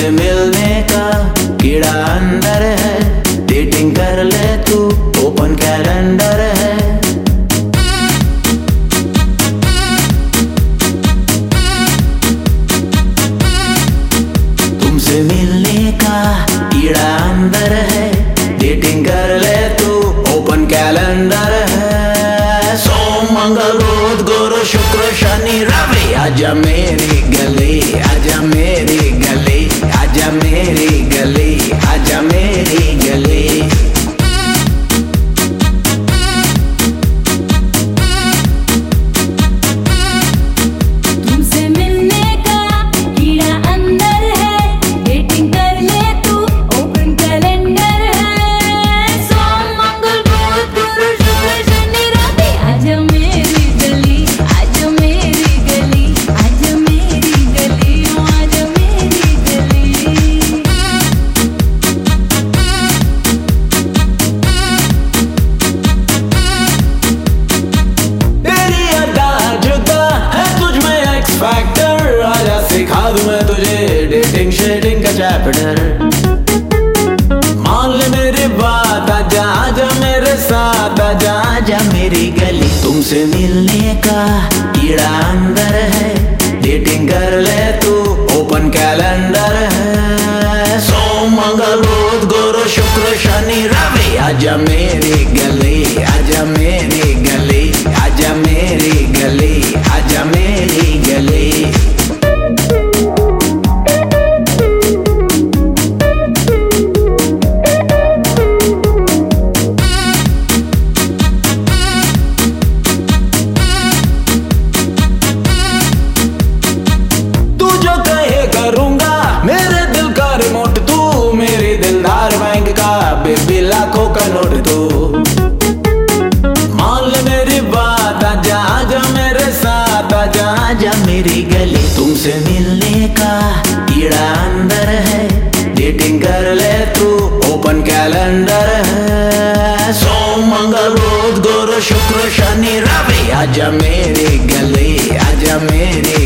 तुमसे मिलने का कीड़ा अंदर है, डेटिंग कर ले तू, ओपन कैलेंडर है। तुमसे मिलने का कीड़ा अंदर है, डेटिंग कर ले तू, ओपन कैलेंडर है। सोम मंगल बुध गुरु शुक्र शनि रवि, आजा मेरी गली, आजा मेरी गली, आजा मेरी गली, आजा मेरी गली। तुमसे मिलने का कीड़ा अंदर है, डेटिंग कर ले तू, ओपन कैलेंडर है। सोम मंगल बुध गुरु शुक्र शनि रवि, आजा मेरी गली, आजा मेरी गली, आजा मेरी गली, आजा मेरी गली। तेरी अदा जुदा है, तुझ में एक्स फैक्टर, आजा सिखा दूं मैं तुझे डेटिंग शेडिंग का चैप्टर। मान ले मेरी बात, आजा आजा मेरे साथ, आजा आजा मेरी गली। तुमसे मिलने का कीड़ा अंदर है, डेटिंग कर ले तू, ओपन कैलेंडर है। सोम मंगल बुध गुरु शुक्र शनि रवि, आजा मेरी गली, आजा मेरी गली, आजा मेरी गली, आजा मेरी गली। तू जो कहे करूंगा, मेरे दिल का रिमोट तू, मेरी दिलदार बैंक का बेबी लाखों का नोट तू। मान ले मेरी बात, आजा आजा मेरे साथ, आजा आजा मेरी गली। तुमसे मिलने का कीड़ा अंदर है, डेटिंग कर ले तू, ओपन कैलेंडर है। सोम मंगल बुध गुरु शुक्र शनि रवि, आजा मेरी गली, आजा मेरी